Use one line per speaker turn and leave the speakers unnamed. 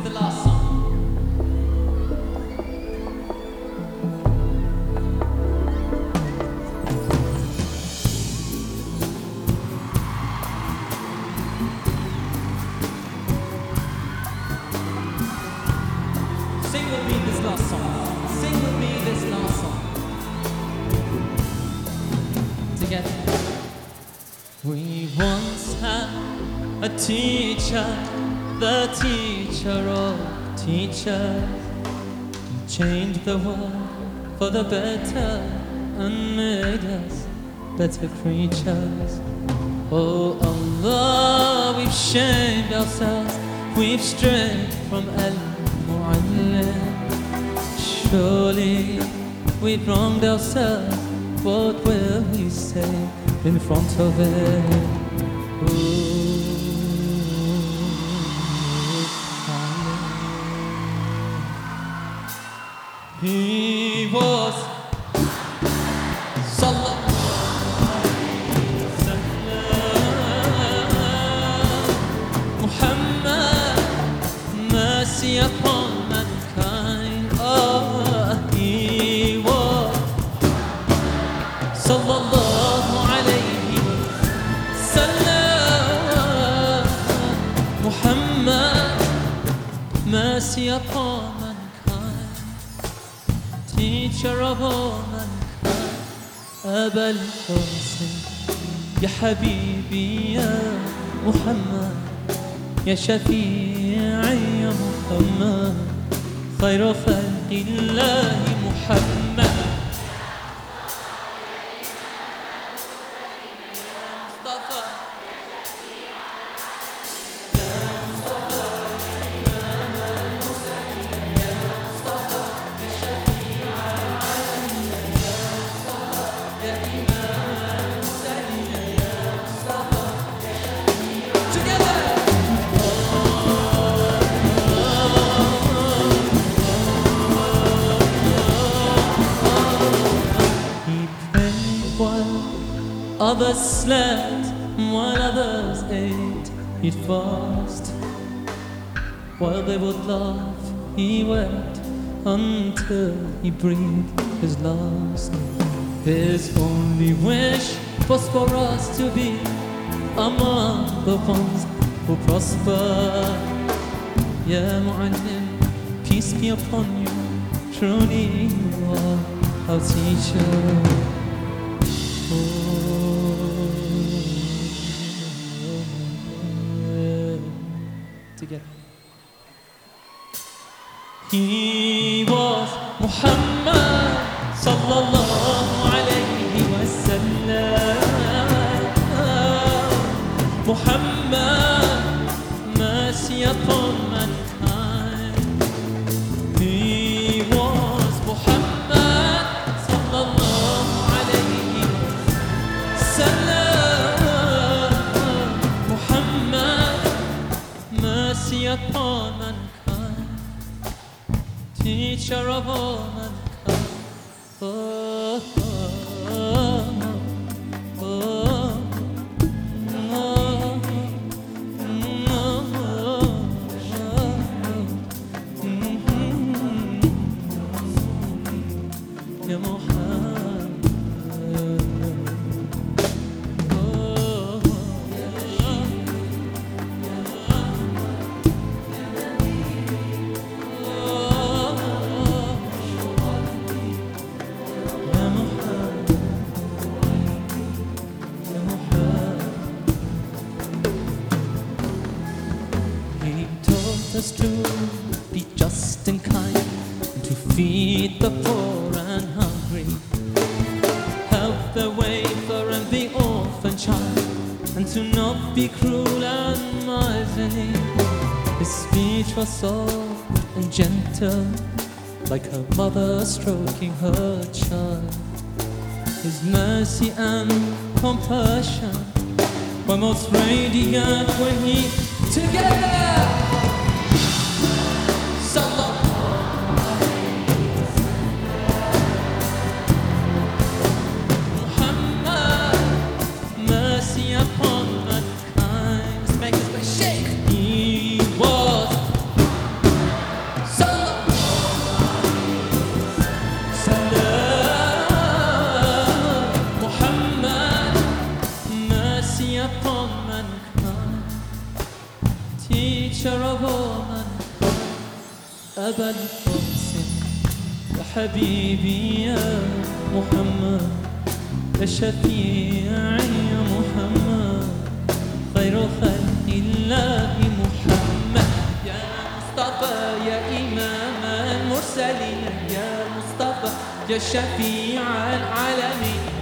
the last song. Sing with me this last song. Sing with me this last song. Together. We once had a teacher, the teacher of teachers. He changed the world for the better and made us better creatures. Oh Allah, we've shamed ourselves, we've strayed from Al-Mu'allim. Surely we've wronged ourselves, what will we say in front of it? He was Muhammad, mercy upon mankind. Oh, he was sallallahu alayhi wasallam. Muhammad, mercy upon mankind, teacher of all mankind. أبا القاسم يا حبيبي يا محمد، يا شفيعي يا محمد، خير خلق الله محمد. Others slept while others ate. He'd fast while they would laugh. He wept until he breathed his last. His only wish was for us to be among the ones who prosper. Ya Mu'allim, peace be upon you. Truly you are our teacher. Together. He was Muhammad sallallahu alayhi wasallam. Muhammad, mercy upon mankind. He was Muhammad sallallahu alayhi wasallam. Muhammad, mercy upon mankind, teacher of all mankind. Oh, oh, oh, oh, Ya Muhammad. Us to be just and kind, to feed the poor and hungry, help the wafer and the orphan child, and to not be cruel and miserly. His speech was soft and gentle, like a mother stroking her child. His mercy and compassion were most radiant when he together. أبا القاسم يا حبيبي يا محمد يا شفيعي يا محمد خير خلق الله محمد يا مصطفى يا إمام المرسلين يا مصطفى يا شفيع العالمين